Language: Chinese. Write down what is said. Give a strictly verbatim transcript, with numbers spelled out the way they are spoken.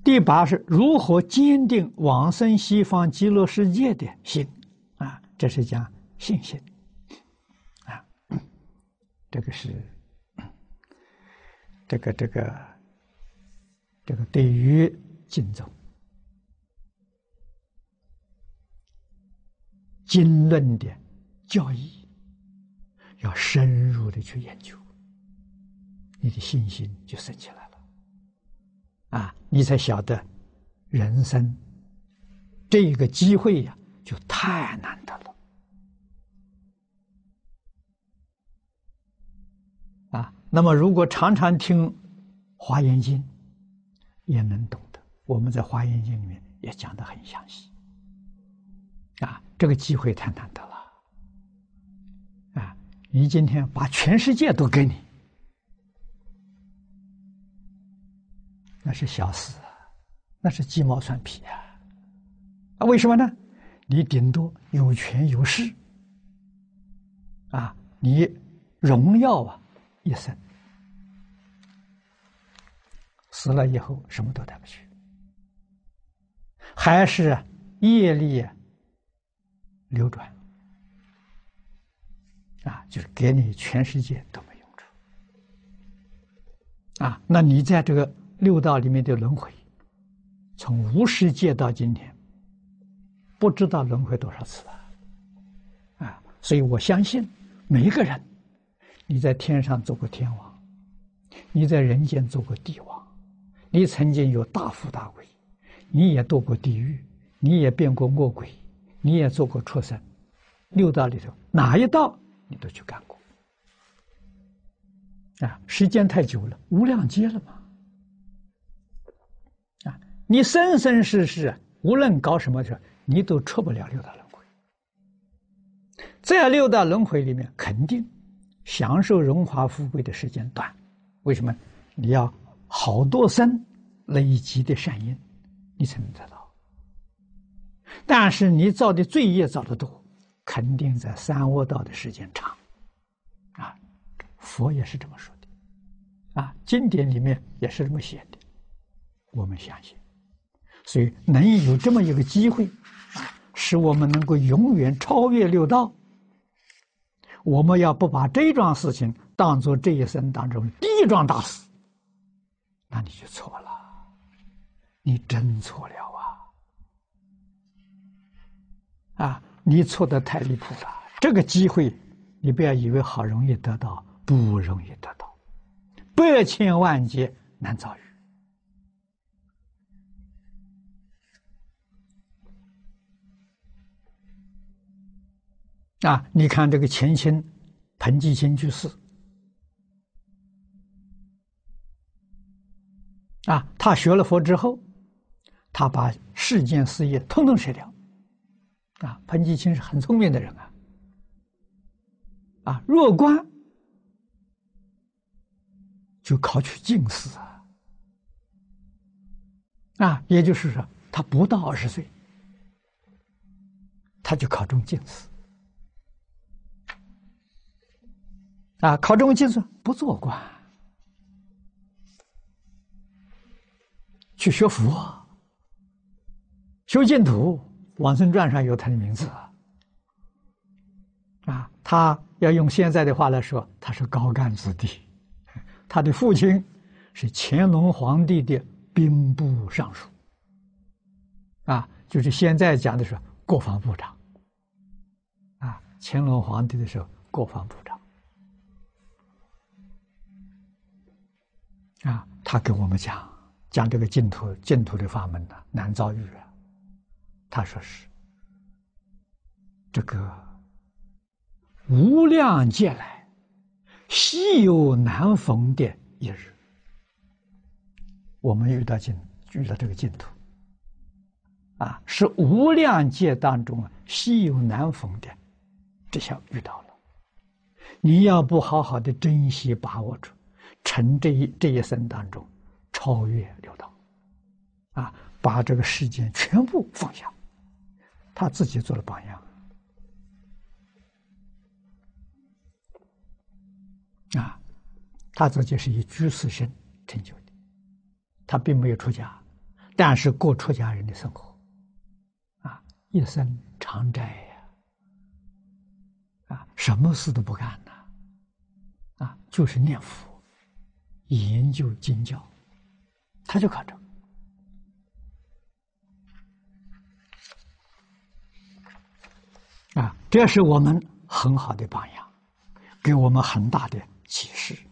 第八是如何坚定往生西方极乐世界的心啊，这是讲信心啊，这个是这个这个这个对于经宗经论的教义要深入的去研究，你的信心就升起来了啊，你才晓得人生这个机会呀，就太难得了啊。那么如果常常听华严经，也能懂得，我们在华严经里面也讲得很详细啊，这个机会太难得了啊！你今天把全世界都给你，那是小事啊，那是鸡毛蒜皮啊！啊，为什么呢？你顶多有权有势啊，你荣耀啊一生，死了以后什么都带不去，还是业力流转啊，就是给你全世界都没用处啊。那你在这个六道里面的轮回，从无始界到今天，不知道轮回多少次了啊！所以我相信每一个人，你在天上做过天王，你在人间做过帝王，你曾经有大富大贵，你也堕过地狱，你也变过恶鬼，你也做过畜生，六道里头哪一道你都去干过啊！时间太久了，无量劫了嘛啊！你生生世世无论搞什么事，你都出不了六道轮回。在六道轮回里面，肯定享受荣华富贵的时间短，为什么？你要好多生累积的善因，你才能得到。但是你造的罪业造得多，肯定在三恶道的时间长啊！佛也是这么说的啊，经典里面也是这么写的，我们相信。所以能有这么一个机会啊，使我们能够永远超越六道，我们要不把这桩事情当作这一生当中第一桩大事，那你就错了，你真错了啊！啊，你错得太离谱了。这个机会，你不要以为好容易得到，不容易得到，百千万劫难遭遇。啊，你看这个前清彭继清居士啊，他学了佛之后，他把世间事业统统舍掉啊。彭继清是很聪明的人啊，啊，入关就考取进士啊，啊，也就是说，他不到二十岁，他就考中进士。啊，考中进士不做官，去学佛，修净土。往生传上有他的名字啊，他要用现在的话来说，他是高干子弟。他的父亲是乾隆皇帝的兵部尚书，啊，就是现在讲的是国防部长。啊，乾隆皇帝的时候，国防部长。啊，他跟我们讲讲这个净土净土的法门呢，难遭遇啊。他说是这个无量劫来稀有难逢的一日，我们遇到净遇到这个净土啊，是无量劫当中稀有难逢的，这下遇到了。你要不好好的珍惜把握住，趁这一这一生当中超越六道啊，把这个世间全部放下。他自己做了榜样啊，他自己是以居士身成就的，他并没有出家， 但是过出家人的生活，啊，一生常斋呀，啊，什么事都不干呐，啊，就是念佛，研究经教，他就靠这个。啊，这是我们很好的榜样，给我们很大的启示。